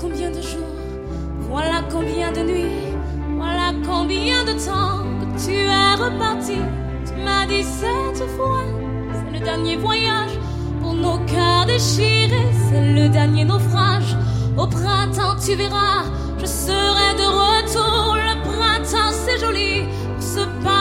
combien de jours, voilà combien de nuits, voilà combien de temps que tu es reparti. Tu m'as dit cette fois, c'est le dernier voyage pour nos cœurs déchirés, c'est le dernier naufrage. Au printemps tu verras, je serai de retour. Le printemps c'est joli pour se parler.